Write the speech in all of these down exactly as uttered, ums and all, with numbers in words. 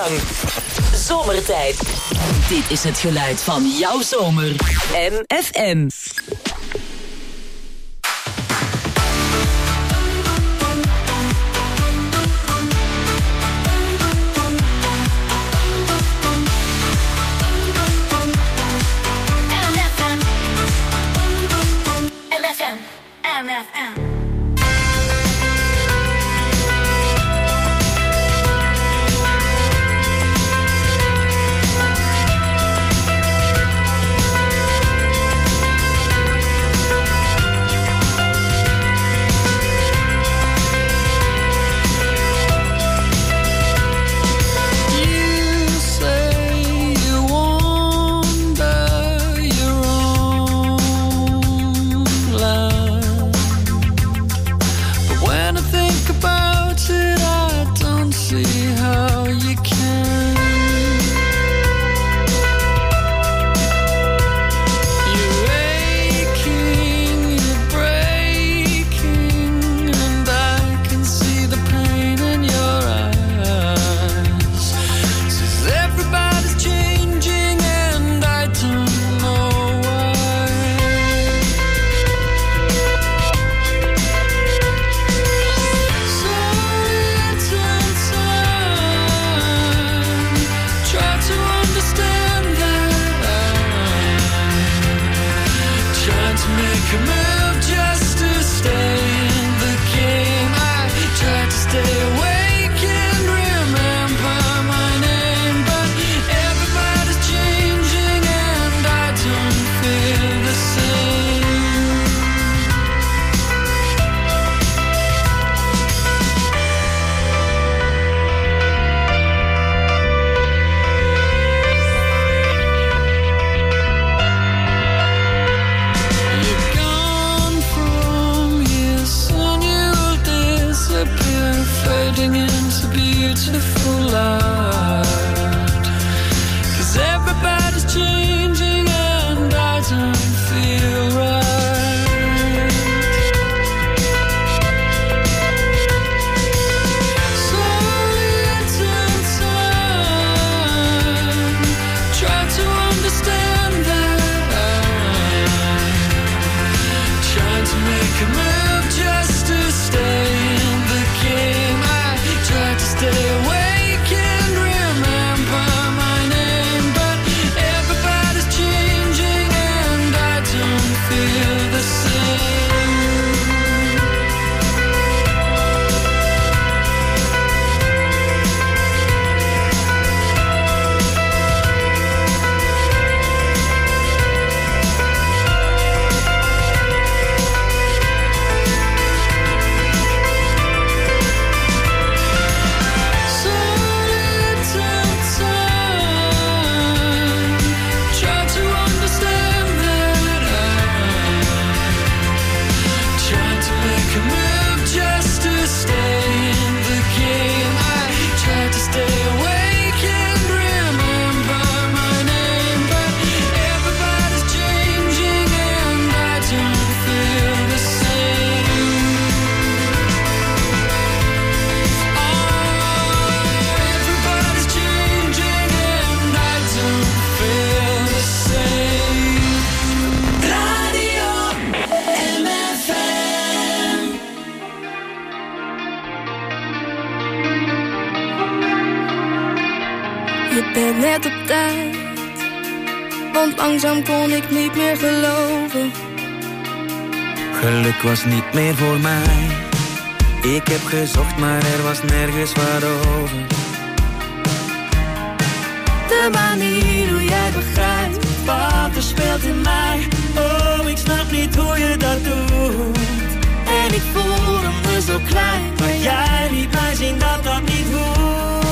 lang. Zomertijd. Dit is het geluid van jouw zomer. M F M. M F M. Net op tijd, want langzaam kon ik niet meer geloven. Geluk was niet meer voor mij. Ik heb gezocht, maar er was nergens wat over. De manier hoe jij begrijpt wat er speelt in mij. Oh, ik snap niet hoe je dat doet. En ik voelde me zo klein, maar jij liet mij zien dat dat niet hoeft.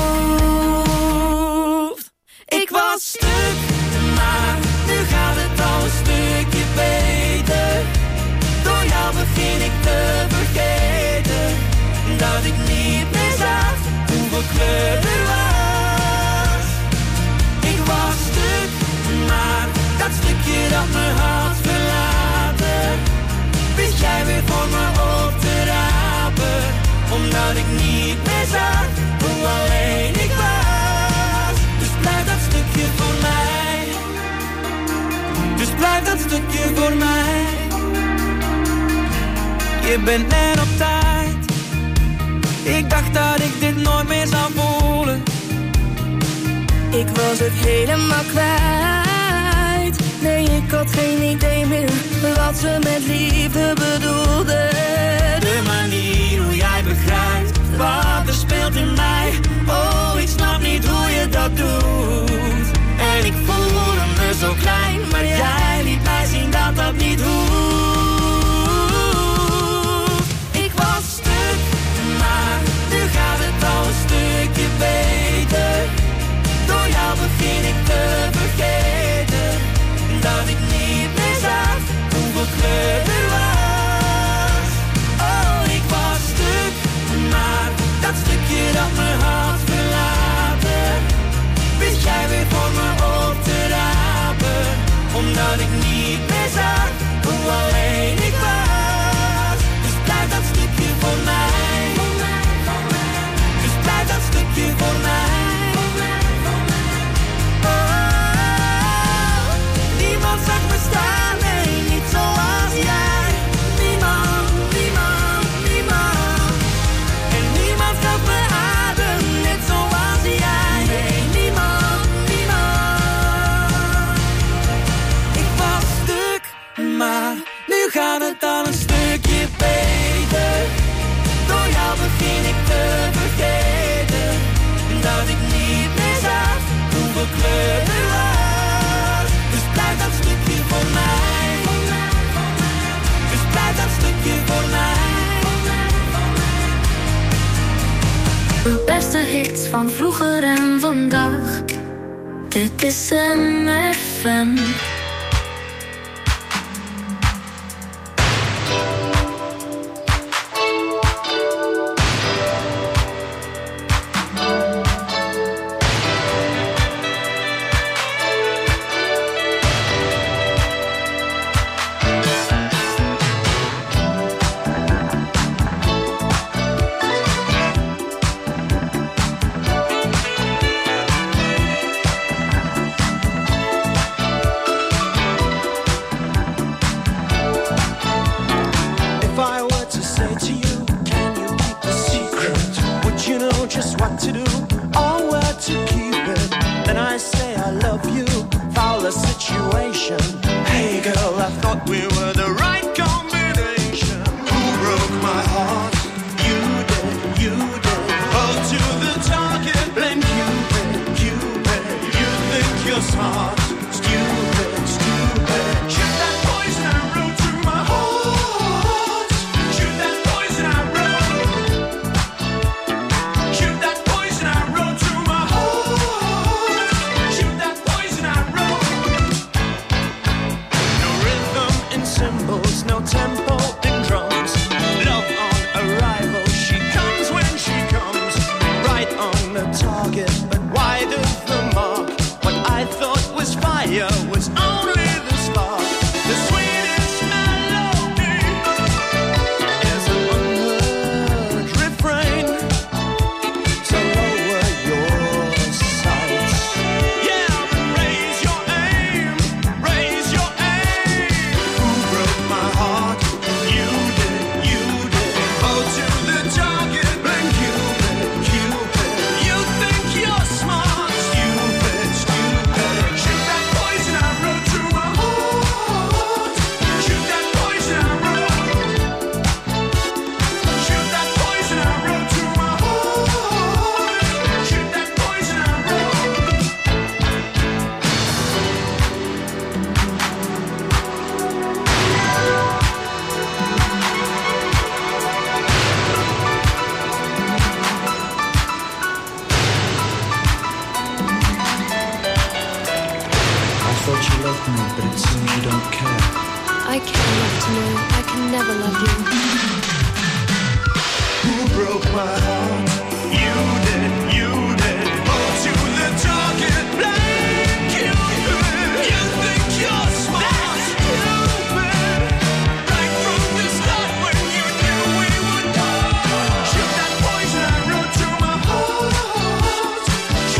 Ik was stuk, maar nu gaat het al een stukje beter. Door jou begin ik te vergeten dat ik niet meer zag hoeveel kleur er was. Ik was stuk, maar dat stukje dat me had verlaten, wist jij weer voor me op te rapen. stukje voor mij. Je bent net op tijd. Ik dacht dat ik dit nooit meer zou voelen. Ik was het helemaal kwijt. Nee, ik had geen idee meer wat ze met liefde bedoelde. De manier hoe jij begrijpt wat er speelt in mij. Oh, ik snap niet hoe je dat doet. En ik voelde me zo klein, maar jij liet mij zien dat dat niet hoeft. Ik was stuk, maar nu gaat het al een stukje beter. Door jou begin ik te vergeten dat ik niet meer zag hoeveel kleur er was. Oh, ik was stuk, maar dat stukje dat me had verlaten, wist jij weer voor me op te rapen. Omdat ik niet meer zag hoe alleen ik was. Dus blijf dat stukje voor mij. Dus blijf dat stukje voor mij. Zag me staan, nee, niet zoals jij. Niemand, niemand, niemand. En niemand gaf me adem, net zoals jij. Nee, niemand, niemand. Ik was stuk, maar nu gaat het al een stukje beter. Door jou begin ik te vergeten dat ik niet meer zag hoeveel kleur er was. Blijf dat stukje voor mij. Dus blijf dat stukje voor mij. De beste hits van vroeger en vandaag. Dit is M F M.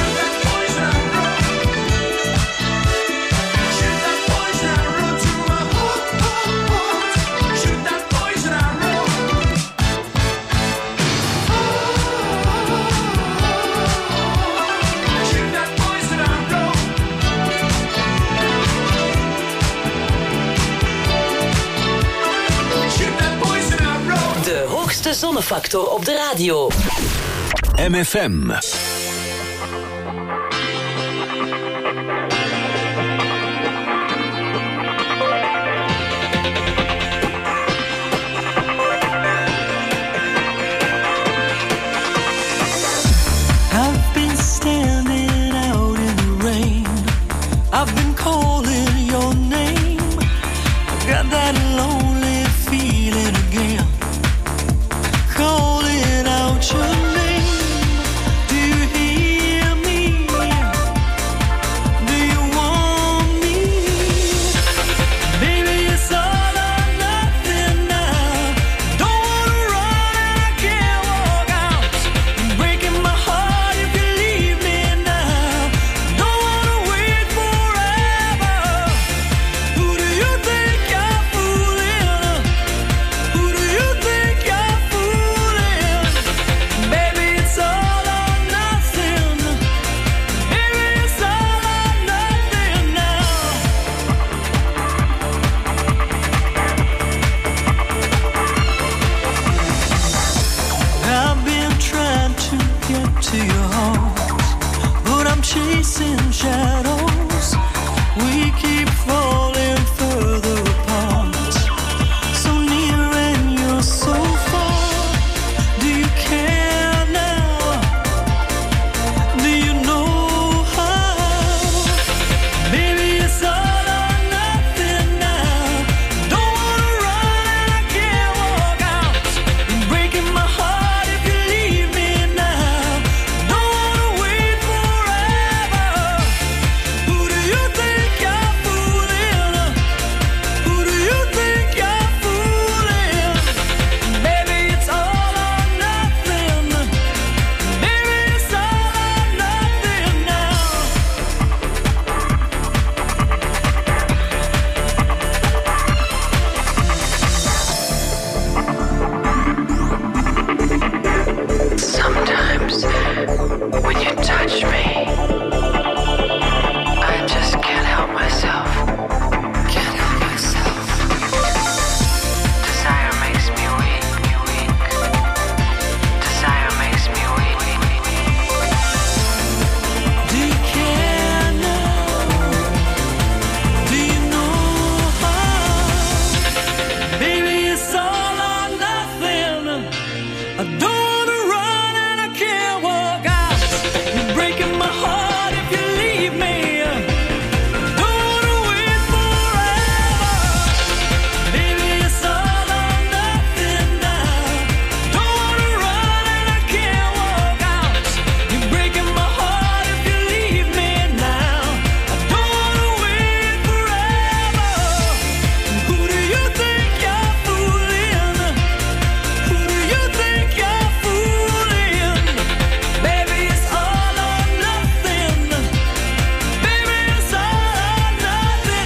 Shoot that poison I wrote to my Zonnefactor op de radio. M F M. I've been standing out in the rain. I've been calling your name. I've got that lonely feeling again. Calling out your name. Do you hear me? Do you want me? Baby, it's all or nothing now. Don't wanna run and I can't walk out. You're breaking my heart if you leave me now. Don't wanna wait forever. Who do you think you're fooling? Who do you think you're fooling? Baby, it's all or nothing. Baby, it's all or nothing now. I've been trying to get to your heart, but I'm chasing shadows. We keep falling further apart. So near and you're so far. Do you care now? Do you know how? Baby, it's all or nothing now. Don't wanna run and I can't walk out. You're breaking my heart if you leave me now. Don't wanna wait forever. Who do you think you're fooling? Who do you think you're fooling? Baby, it's all or nothing. Baby, it's all or nothing now. Sometimes when you touch me, I just can't help myself. Can't help myself. Desire makes me weak, me weak. Desire makes me weak. Do you care now? Do you know how? Baby, it's all or nothing. I don't wanna run and I can't walk out. You're breaking my heart if you leave me. Don't wanna wait forever. Baby, it's all or nothing now. Don't wanna run and I can't walk out. You're breaking my heart if you leave me now. I don't wanna wait forever. Who do you think you're fooling? Who do you think you're fooling? Baby, it's all or nothing. Baby, it's all or nothing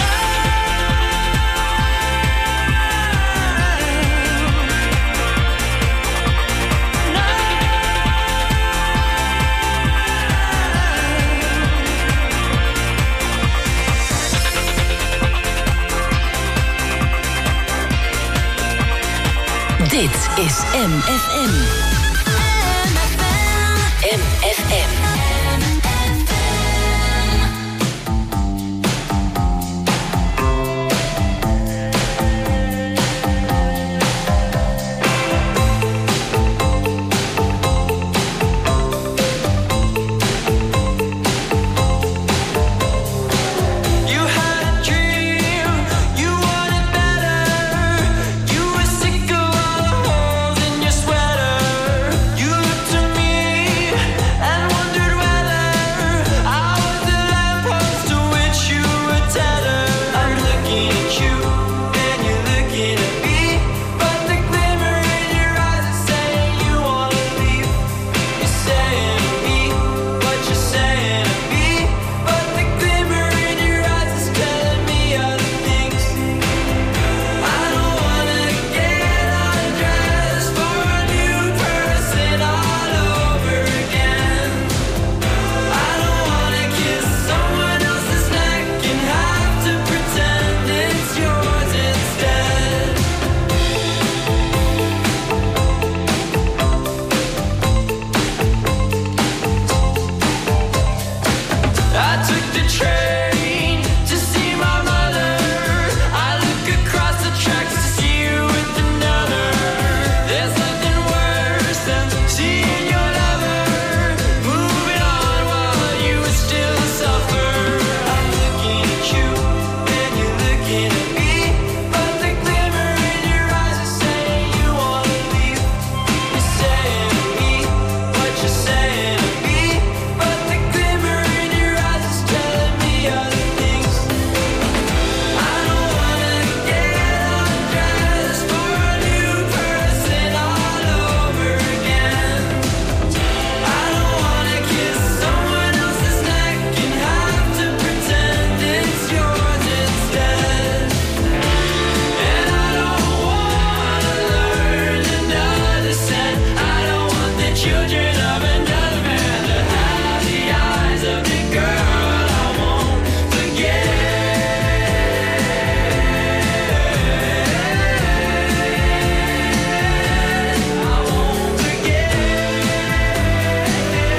Dit is M F M. M F M. You had a dream, you wanted better. You were sick of all the holes in your sweater. You looked to me and wondered where train to see my mother. I look across the tracks to see you with another. There's nothing worse than seeing your lover moving on while you still suffer. I'm looking at you and you're looking at me, but the glimmer in your eyes is saying you wanna leave. You're saying to me what you're saying to me, but the glimmer in your eyes is telling me other things. I don't wanna get undressed for a new person all over again. I don't wanna kiss someone else's neck and have to pretend it's yours instead. And I don't wanna learn another scent. I don't want the children of another man to have the eyes of the girl I won't forget. I won't forget.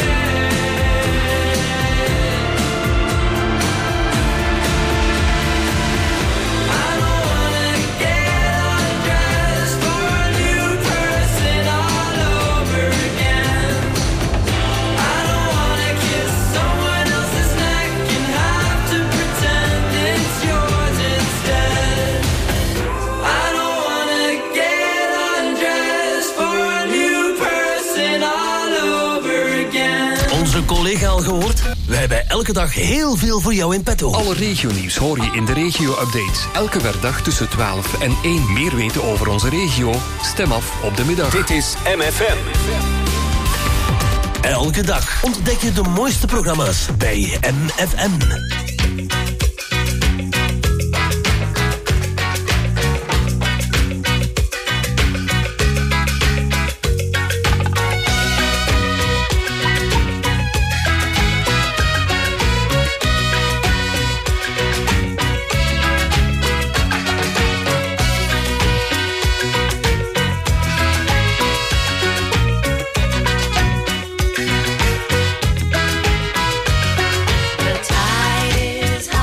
I don't wanna get undressed for a new person all over again. I don't wanna kiss someone else's neck and have to pretend it's yours instead. I don't wanna get undressed for a new person all over again. Onze collega al gehoord? We hebben elke dag heel veel voor jou in petto. Alle regionieuws hoor je in de regio-updates. Elke werkdag tussen twaalf en één. Meer weten over onze regio? Stem af op de middag. Dit is M F M. Elke dag ontdek je de mooiste programma's bij M F M. The tide is high.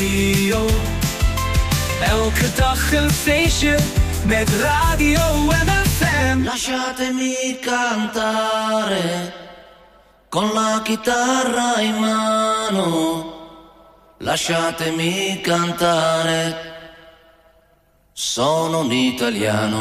radio. Elke dag een feestje met Radio M F M. Lasciatemi cantare con la chitarra in mano. Lasciatemi cantare, sono un italiano.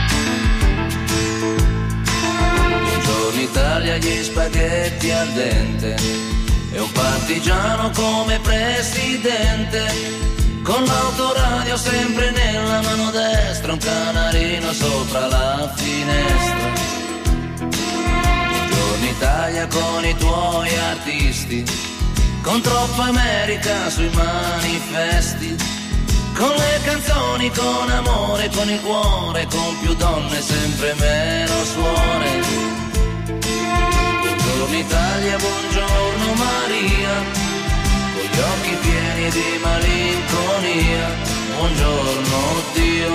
Buongiorno Italia, gli spaghetti al dente e un partigiano come presidente. Con l'autoradio sempre nella mano destra, un canarino sopra la finestra. Buongiorno Italia con i tuoi artisti, con troppa America sui manifesti, con le canzoni, con amore, con il cuore, con più donne, sempre meno suore. Buongiorno Italia, buongiorno Maria, con gli occhi pieni di malinconia. Buongiorno Dio,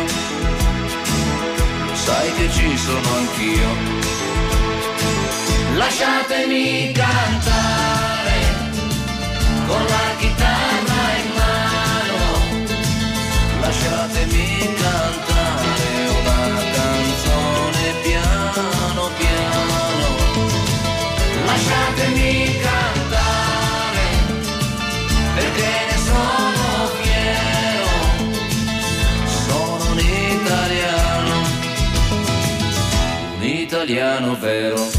sai che ci sono anch'io. Lasciatemi cantare con la chitarra in mano, lasciatemi cantare una canzone piano piano, lasciatemi cantare perché ne sono fiero, sono un italiano, un italiano vero.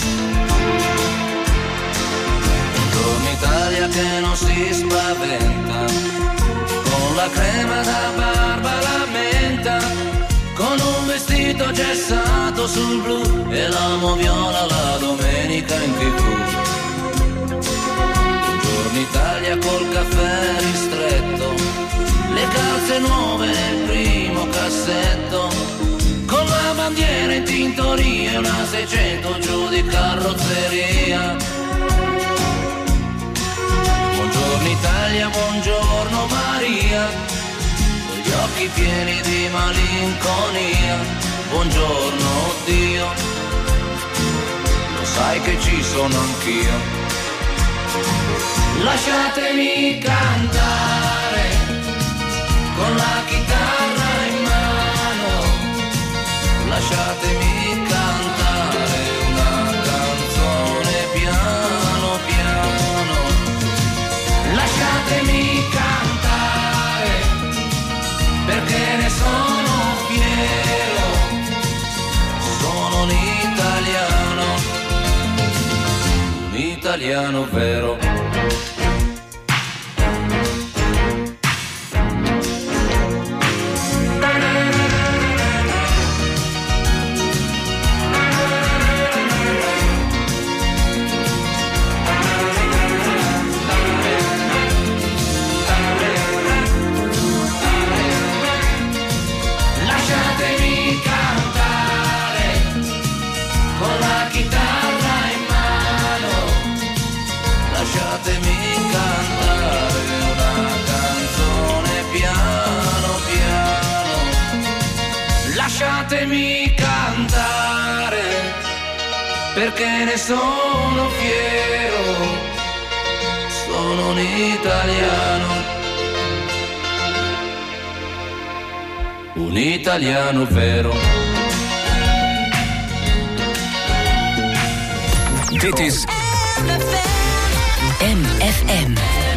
Italia che non si spaventa, con la crema da barba la menta, con un vestito gessato sul blu e la moviola la domenica in tv. Buongiorno Italia col caffè ristretto, le calze nuove nel primo cassetto, con la bandiera in tintoria e una seicento giù di carrozzeria. Buongiorno Italia, buongiorno Maria, con gli occhi pieni di malinconia. Buongiorno Dio, lo sai che ci sono anch'io. Lasciatemi cantare con la chitarra in mano, lasciatemi cantare una canzone piano piano. Lasciatemi cantare perché ne sono fiero, sono un italiano, un italiano vero. Lasciatemi cantare perché ne sono fiero, sono un italiano, un italiano vero. Dit is M F M.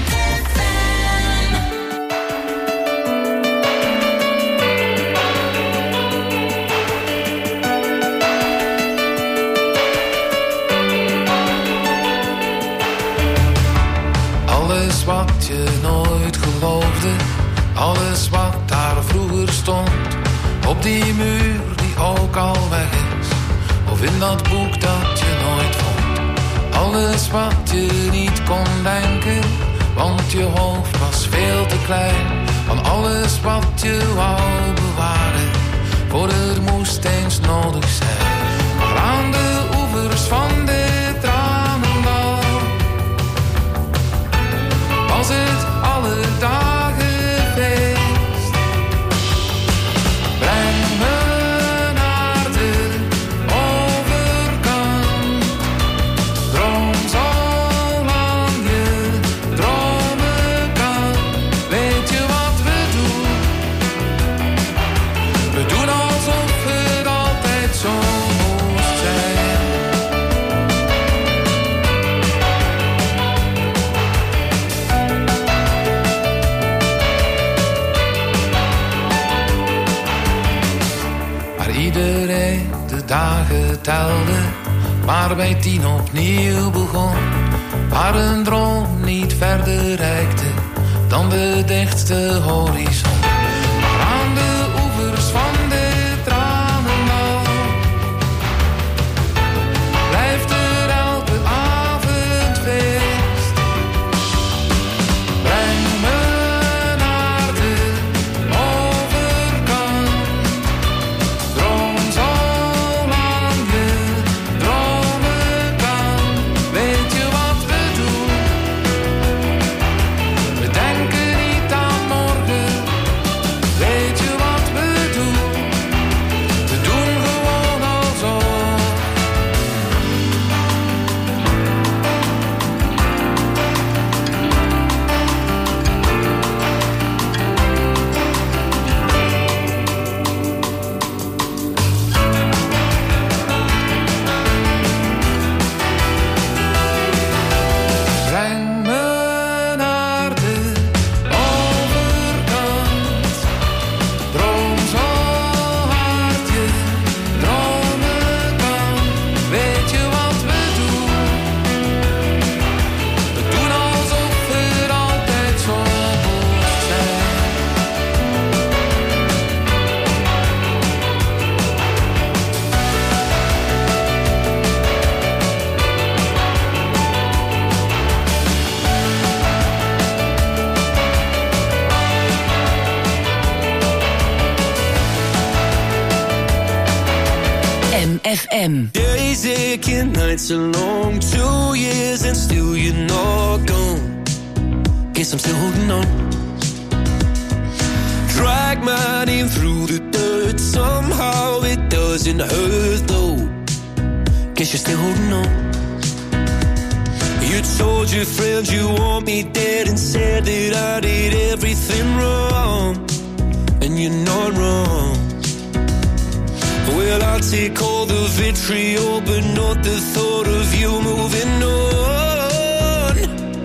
Alles wat je nooit geloofde, alles wat daar vroeger stond, op die muur die ook al weg is, of in dat boek dat je nooit vond. Alles wat je niet kon denken, want je hoofd was veel te klein. Van alles wat je wou bewaren, voor er moest eens nodig zijn. Maar aan de oevers van dit tranendal was het alle dagen feest. Breng me naar de overkant, droom zolang je dromen kan. dagen telde, maar bij tien opnieuw begon. Waar een droom niet verder reikte dan de dichtste horizon. Maar aan de oevers van de tranendal blijft er elke avond feest. Breng me naar de overkant, droom zolang je dromen kan. Weet je wat we doen? We denken niet aan morgen. Weet je wat we doen? We doen gewoon alsof. Breng me naar de overkant. Droom zo hard je dromen kan. Weet je wat we doen? We doen alsof het altijd zo moest zijn. M F M. Days aching, nights are long, two years and still you're not gone. Guess I'm still holding on. Drag my name through the dirt, somehow it doesn't hurt though. Guess you're still holding on. You told your friends you want me dead and said that I did everything wrong. And you're not wrong. Well, I'll take all the vitriol, but not the thought of you moving on.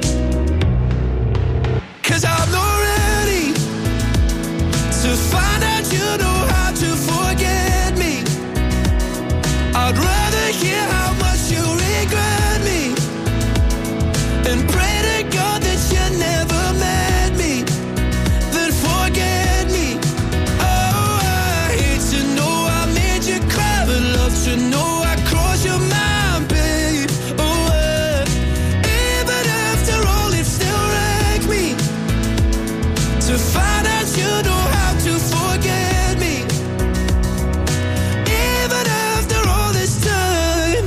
'Cause I'm not ready to find out you know how to forget me. I'd rather hear how much you regret me and pray to God that you never met me, then forget me. Oh, I hate to know I made you cry, but love to know I crossed your mind, babe. Oh, uh, even after all, it still wrecks me to find out you know how to forget me. Even after all this time.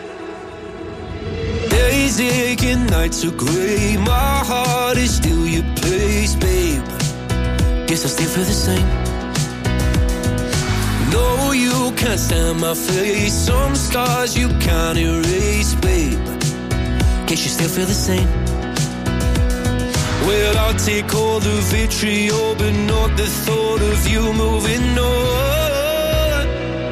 Days aching, nights are grey, my heart is still your place, babe. Guess I still feel the same. No, you can't stand my face, some scars you can't erase, babe. Guess you still feel the same. Well, I'll take all the vitriol, but not the thought of you moving on.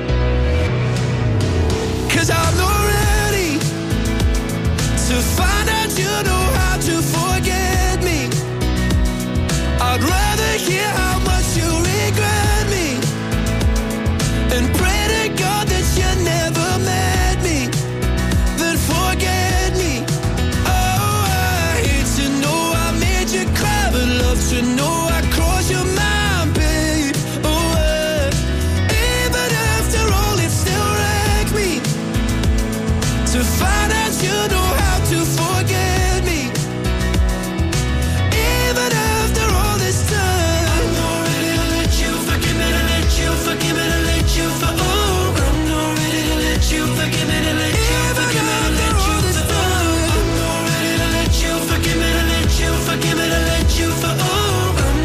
'Cause I'm not ready to find out you know how to forget me. I'd rather hear how much you regret me and pray to God that you never met me, then forget me. Oh, I hate to know I made you cry, but love to know I crossed your mind, babe. Oh, uh, even after all, it still wrecks me to find out you know how to forget me. Even after all this time. I'm not ready to let you forgive me, to let you forgive me, to let you for oh. I'm not ready to let you forgive me, to let you forgive me, to let you for oh. I'm not ready to let you forgive me, to let you forgive me, to let you for oh. I'm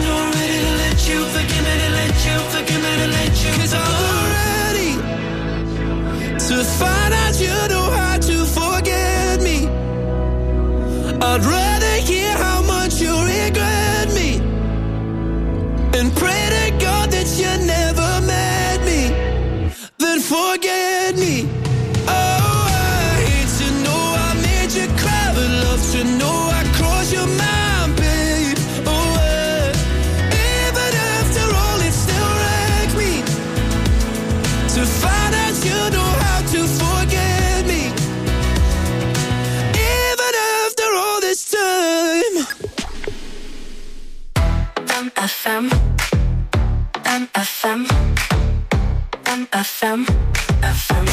F M, M F M, M F M, F M.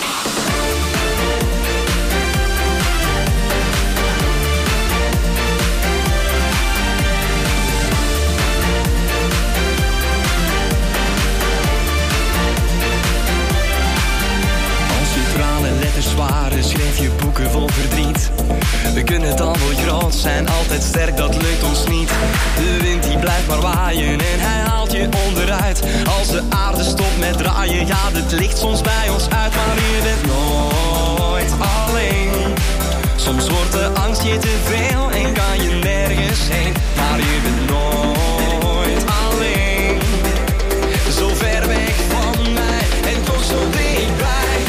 Letters waren, schreef je boeken vol verdriet. We kunnen het al wel groot zijn, altijd sterk, dat lukt ons niet. De wind die blijft maar waaien en hij haalt je onderuit. Als de aarde stopt met draaien, gaat het licht soms bij ons uit. Maar je bent nooit alleen. Soms wordt de angst je te veel en kan je nergens heen. Maar je bent nooit alleen. Zo ver weg van mij en toch zo dichtbij.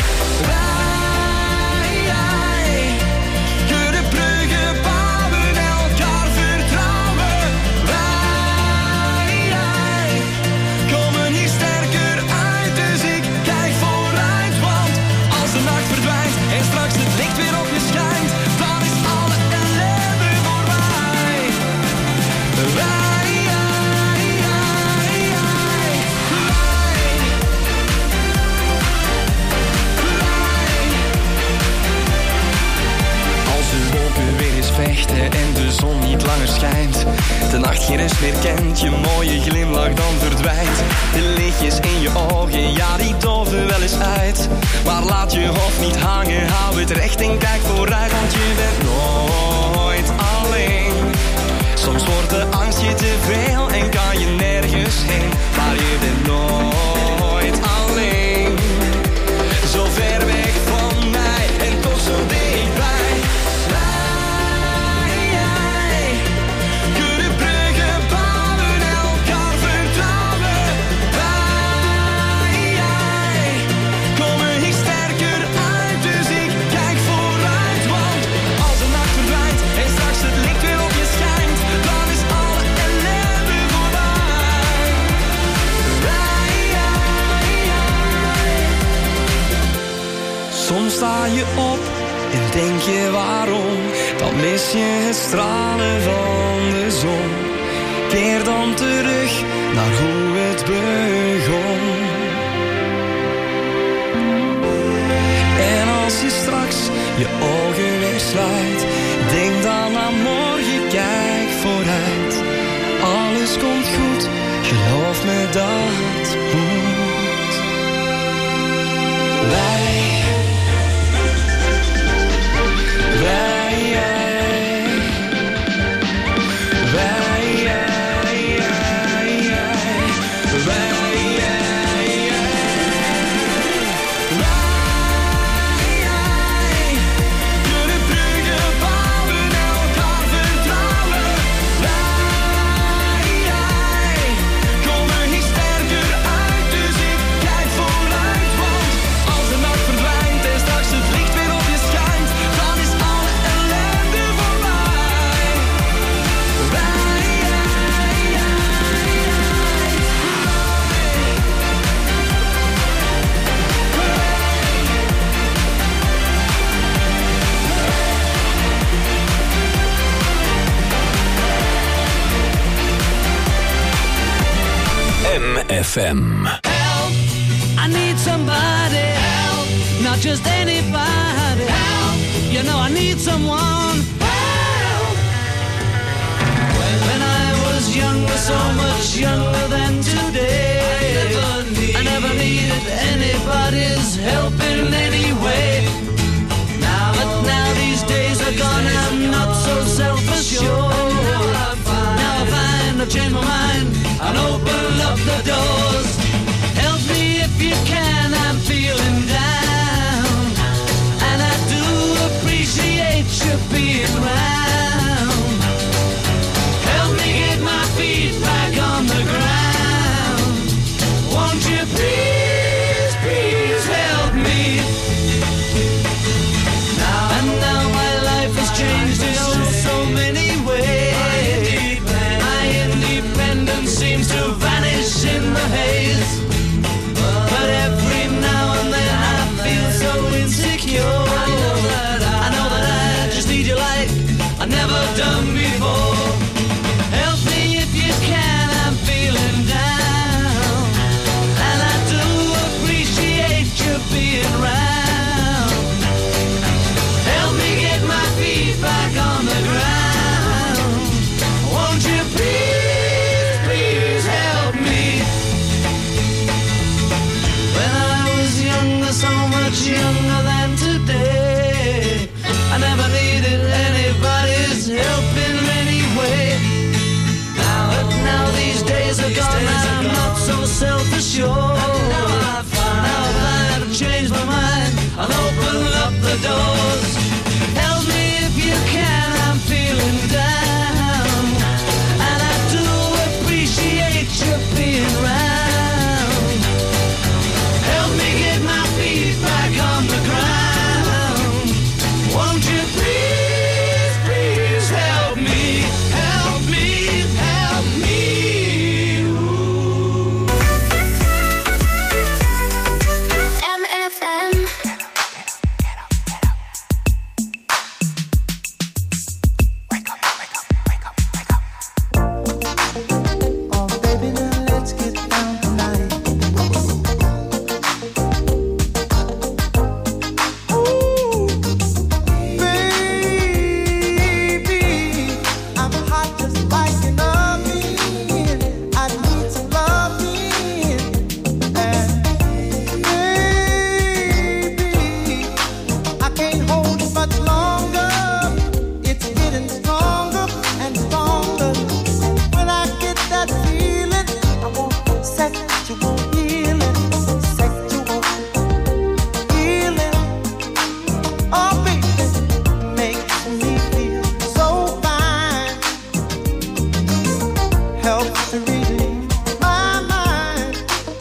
En de zon niet langer schijnt, de nacht geen rust meer kent, je mooie glimlach dan verdwijnt. De lichtjes in je ogen, ja die doven wel eens uit. Maar laat je hoofd niet hangen, hou het recht en kijk vooruit. Want je bent nooit alleen. Soms wordt de angst je te veel en kan je nergens heen. Maar je bent nooit alleen. Zo ver weg van mij en toch zo dichtbij. Soms sta je op en denk je waarom, dan mis je het stralen van de zon. Keer dan terug naar hoe het begon. En als je straks je ogen weer sluit, denk dan aan morgen, kijk vooruit. Alles komt goed, geloof me dat moet. Wij Wij, jij, wij, jij, jij, jij, wij, jij, jij. Wij, jij, kunnen bruggen bouwen, elkaar vertrouwen. Wij, jij, komen hier sterker uit, dus ik kijk vooruit. Want als de nacht verdwijnt en straks het licht weer op je schijnt, dan is M F M. Help, I need somebody. Help, not just anybody. Help, you know I need someone. Help. When I was younger, so much younger than today, I never, need, I never needed anybody's help in any way. Now, but now these days are gone, I'm not so self-assured. Now I find I've changed my mind and open up the doors. Help me if you can, I'm feeling down, and I do appreciate you being around. Help me get my feet back on the ground. Won't you please, please help me? Now and now my life has changed in oh so many ways. My independence seems to vanish in the haze. But every now and then I helps to relieve my mind.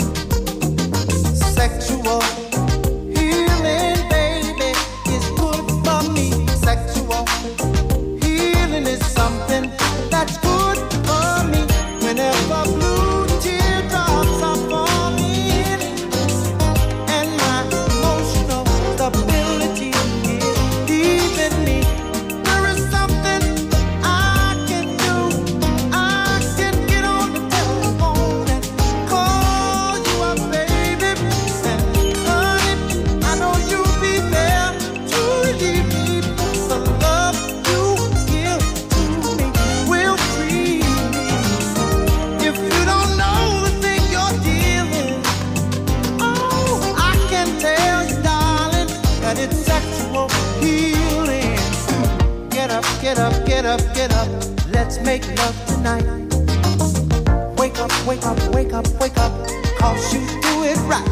Sexual healing, baby, is good for me. Sexual healing is something that's good for me. Whenever blue teardrops are falling and my emotional stability is leaving me, there is something I can do. I can get on the telephone and call you up, baby. And honey, I know you'll be there to relieve me. The love you give to me will free me. If you don't know the thing you're dealing, oh, I can tell you, darling, that it's sexual healing. Get up, get up, get up, get up. Let's make love tonight. Wake up, wake up, wake up, wake up. 'Cause you do it right.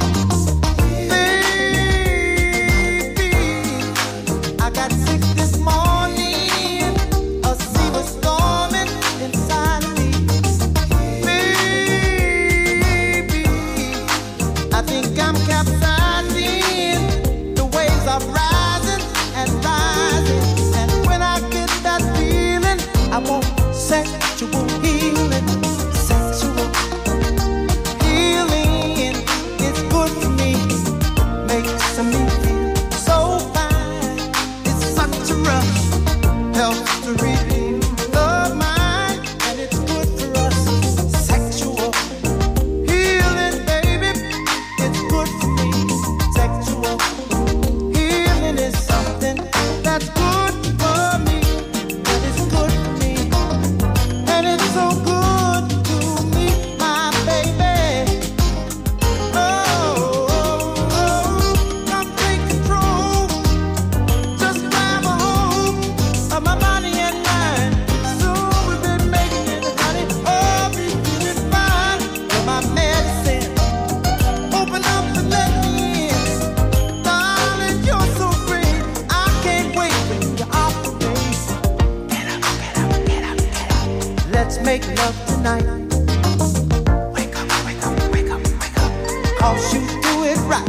Baby, I got sick this morning. A sea was storming inside of me. Baby, I think I'm capsizing. The waves are rising and rising. And when I get that feeling, I want sexual healing. Sexual healing is good for me. Makes me feel so fine. It's such a rush. Helps to relieve the mind. And it's good for us. Sexual healing, baby, it's good for me. Sexual healing is something that's good for me. That is good for me. And it's so good to me, my baby. Oh, oh, oh, come take control. Just grab a hold of my body and mind. Soon we've been making it, honey. Oh, be feeling fine. You're my medicine. Open up and let me in. Darling, you're so great. I can't wait when you're operate. Get up, get up, get up, get up. Let's make love tonight. Wake up, wake up, wake up, wake up. 'Cause you do it right.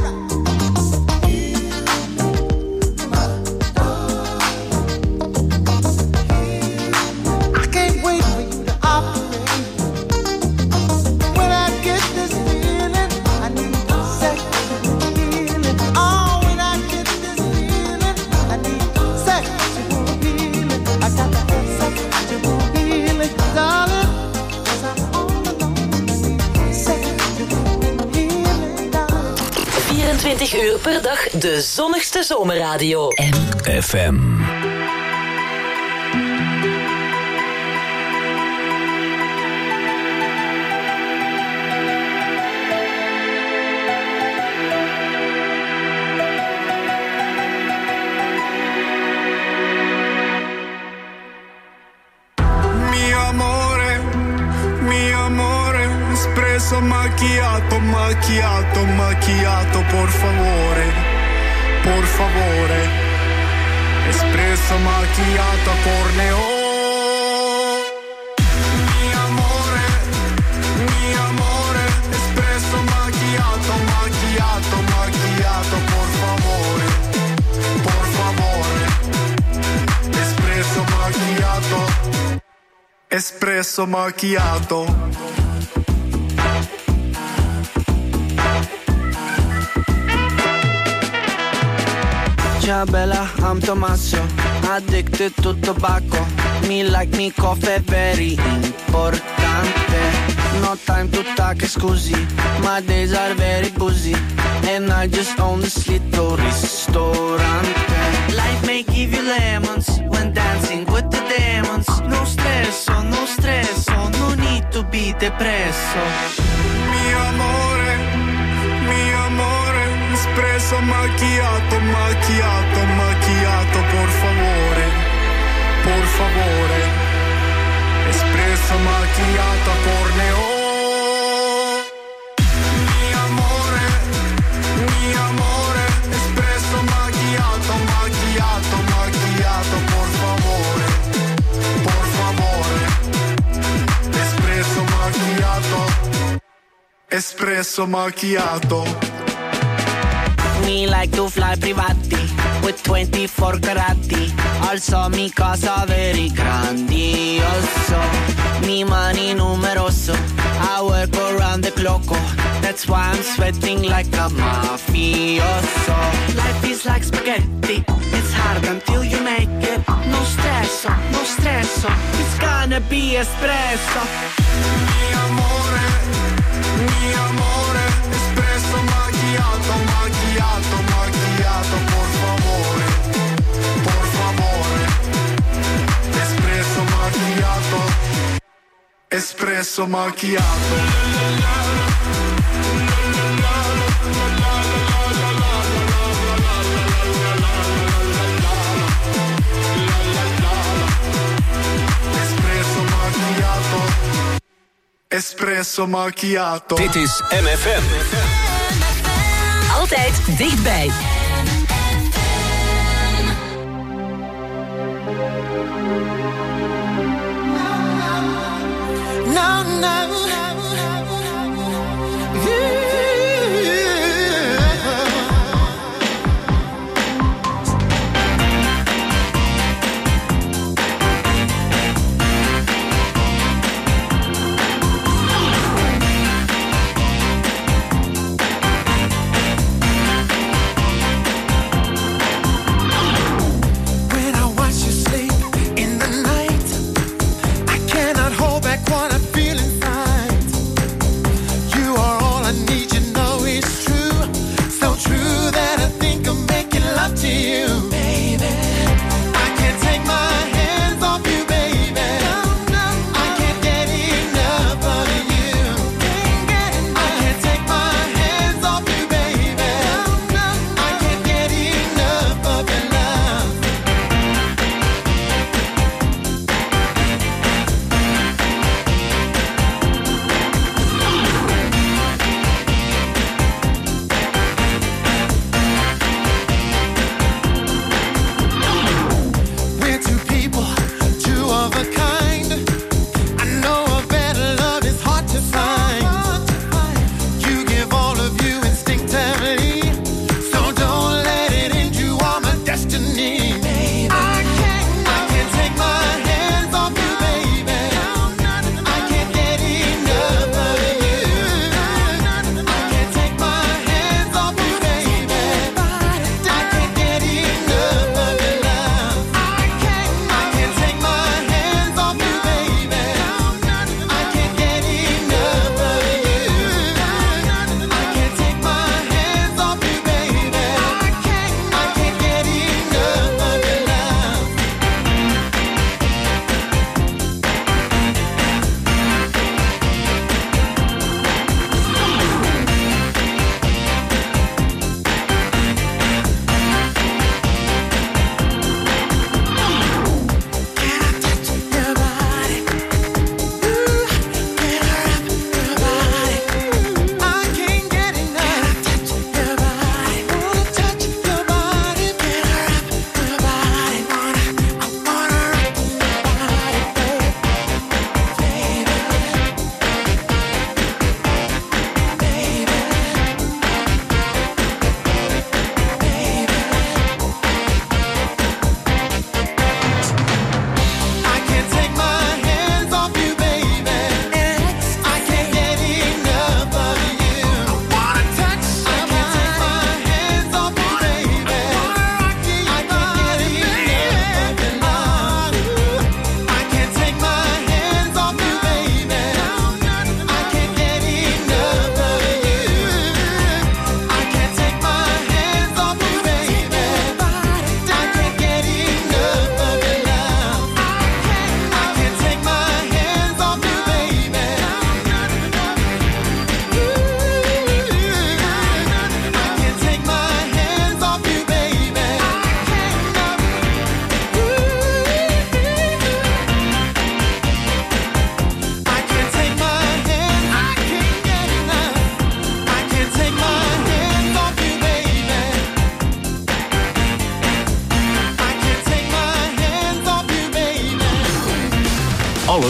I can't wait for you to operate. When I get this feeling, I need sexual healing. Oh, when I get this feeling, I need sexual healing. I got to have sexual healing, darling. 'Cause I'm all alone. I need sexual healing, darling. vierentwintig uur per dag de zonnigste zomerradio. M F M. Mi amore, mi amore, espresso macchiato, macchiato, macchiato, por favore, por favore, espresso macchiato corneo. Mi amore, mi amore, espresso macchiato, macchiato, macchiato, por favore, por favore, espresso macchiato. Espresso macchiato. Ciao bella, I'm Tommaso, addicted to tobacco. Me like me coffee, very importante. No time to talk, scusi, my days are very busy. And I just own this little ristorante. Life may give you lemons when dancing with the demons. No stress, oh, no stress, oh, no need to be depresso. Mi amore, mi amore, espresso macchiato, macchiato, macchiato, por favore, por favore, espresso macchiato corneo. Mi amore, mi amore, espresso macchiato, macchiato, macchiato, por favore, por favore, espresso espresso macchiato. Me like to fly privati with twenty-four carati. Also mi casa very grandioso. Mi mani numeroso. I work around the clock. That's why I'm sweating like a mafioso. Life is like spaghetti. It's hard until you make it. No stresso, no stresso. It's gonna be espresso. Mi amore, mi amore, espresso macchiato, macchiato, macchiato, por favore, por favore. Espresso macchiato, espresso macchiato. Espresso macchiato. Dit is M F M. Altijd dichtbij. No, no.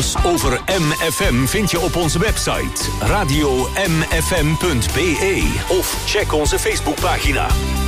Alles over M F M vind je op onze website radio m f m punt b e of check onze Facebookpagina.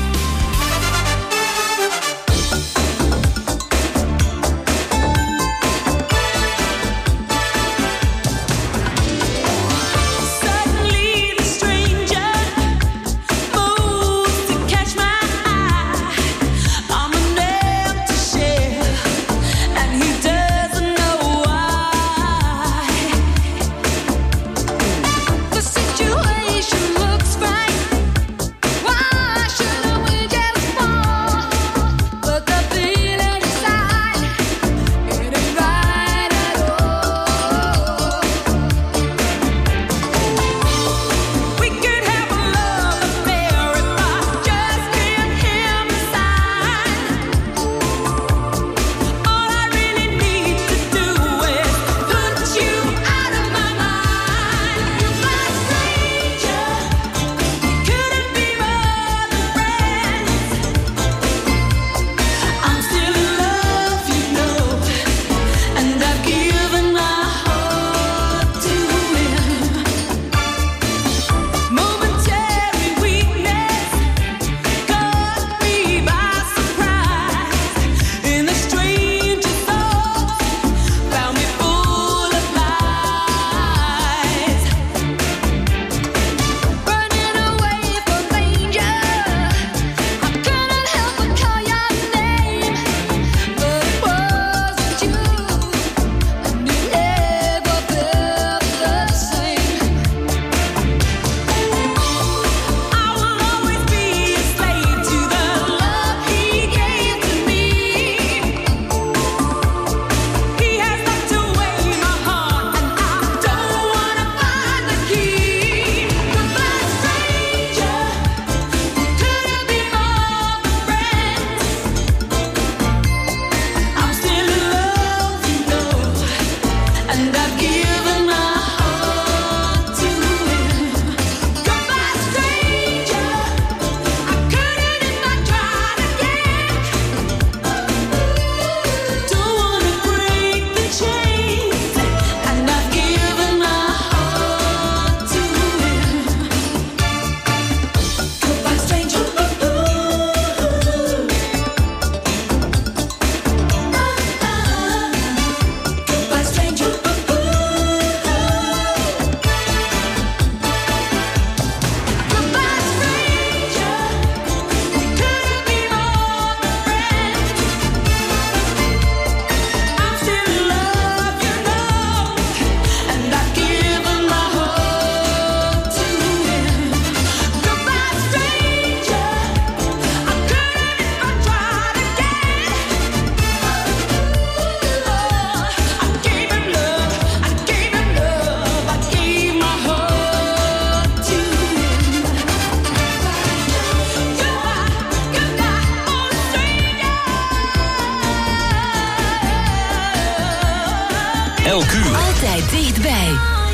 Altijd dichtbij.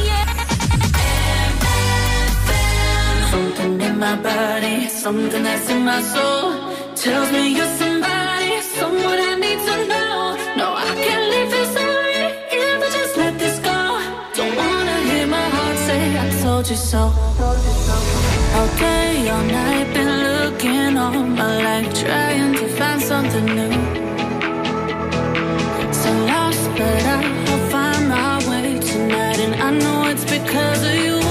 Something in my body, something that's in my soul tells me you're somebody, someone I need to know. No, I can't leave this already if I just let this go. Don't wanna hear my heart say I told you so. All day, all night, been looking all my life, trying to find something new. So lost, but I'll find my way tonight, and I know it's because of you.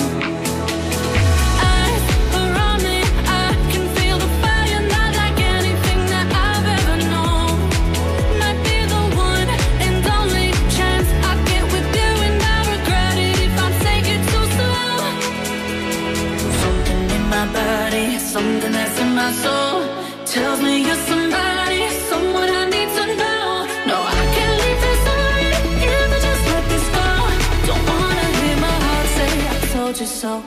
Something that's in my soul tells me you're somebody, someone I need to know. No, I can't leave this already if I just let this go. Don't wanna hear my heart say I told you so.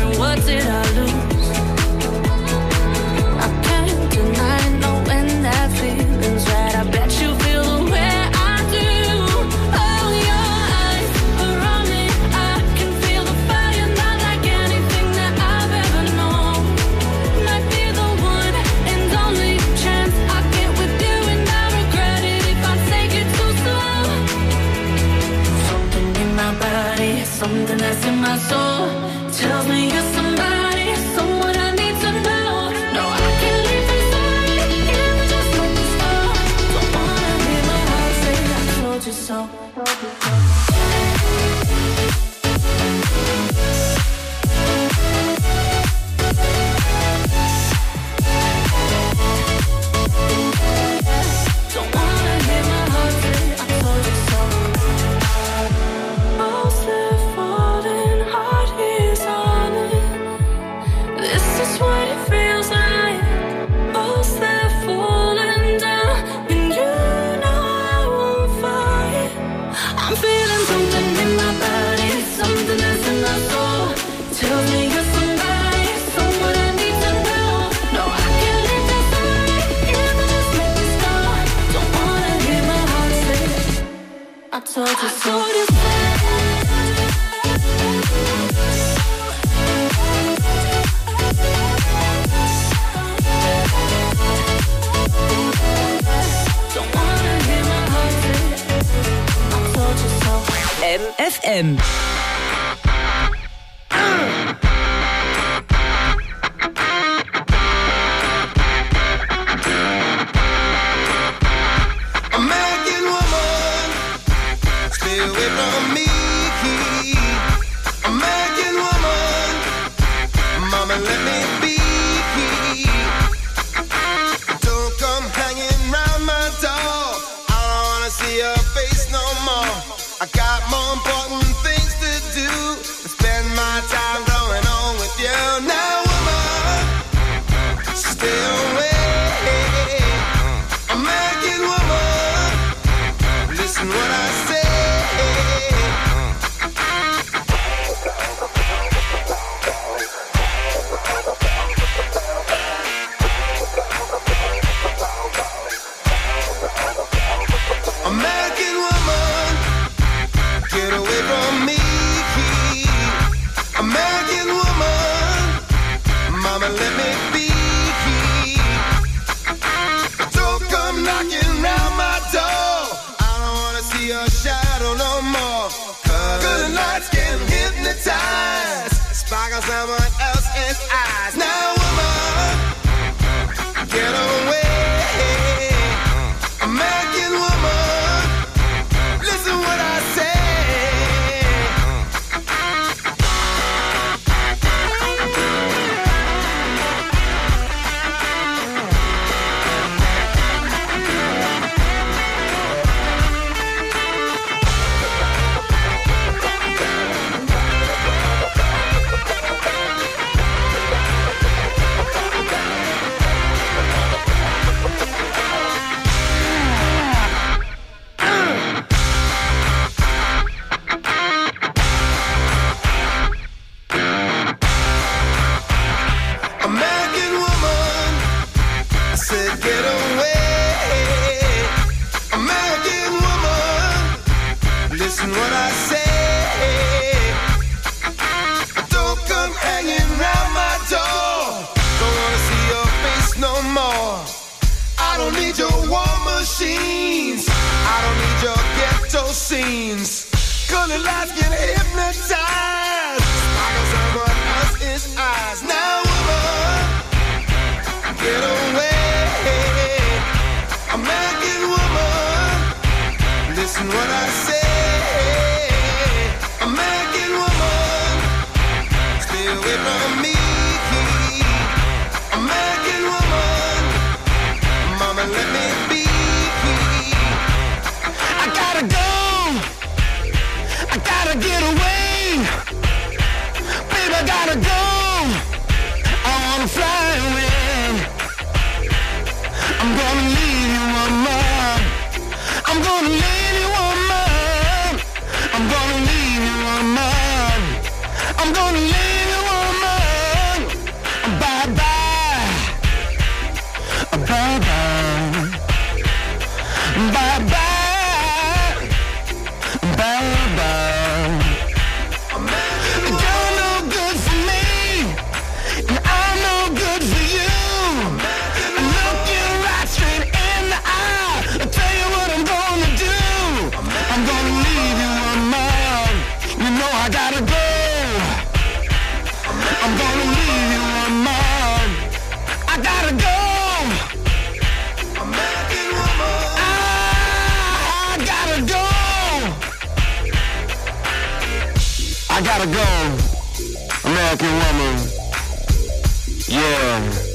Did I lose? I can't deny knowing that my soul tells me you're somebody, someone I need to know. No, I can't live inside if I just let this go. Don't wanna hear my heart say I told you so. I told you so. M F M. Get away. gotta go, American woman. Yeah.